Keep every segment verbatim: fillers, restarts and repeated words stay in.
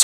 رسا.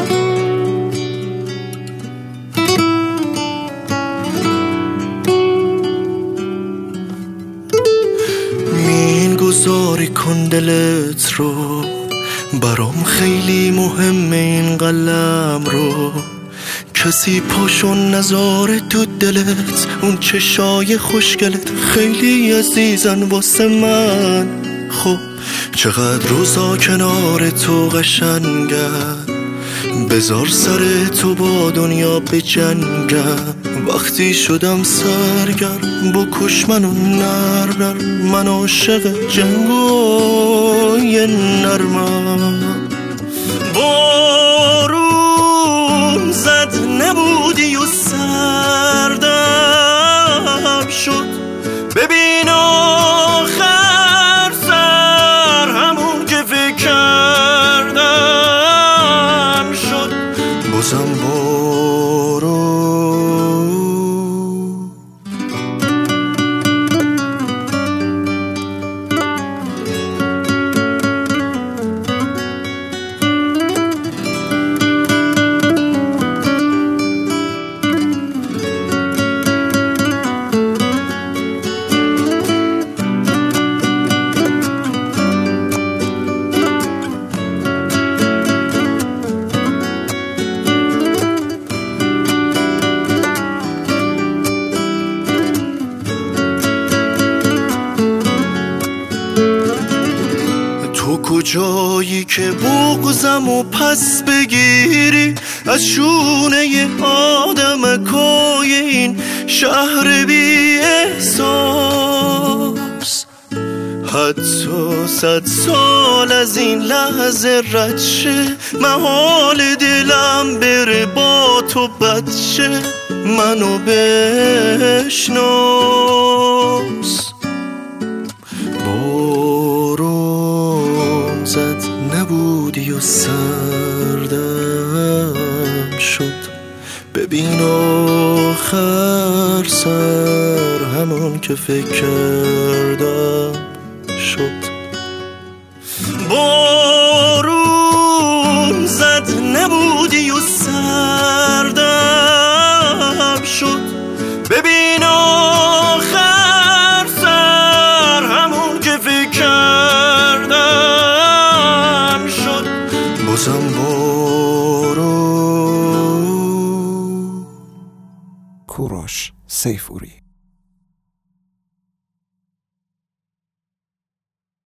مین گذاری کن دلت رو، برام خیلی مهمه این قلم رو. کسی پاشو نذاره تو دلت، اون چشای خوشگلت خیلی عزیزن واسه من. خب چقدر روزا کنار تو قشنگم، بذار سر تو با دنیا بجنگم. وقتی شدم سرگرم بکش منو نر نر، من عاشق جنگای نرمم. بارون زد نبودی و سردم شد، ببین آخر سر همون که فکر کردم شد. بازم بارون کجایی که بغضم و پس بگیری از شونه ی آدمکای این شهر بی احساس. حتی صد سال از این لحظه رد شه، محال دلم بره با تو بد شه. منو بشناس. بارون زد نبودی و سردم شد، ببین آخر سر همون که فکر کردم شد. بارون زد نبودی و سردم شد، ببین آخر سر همون که فکر کردم شد. بازم بارون. کوروش سیفوری.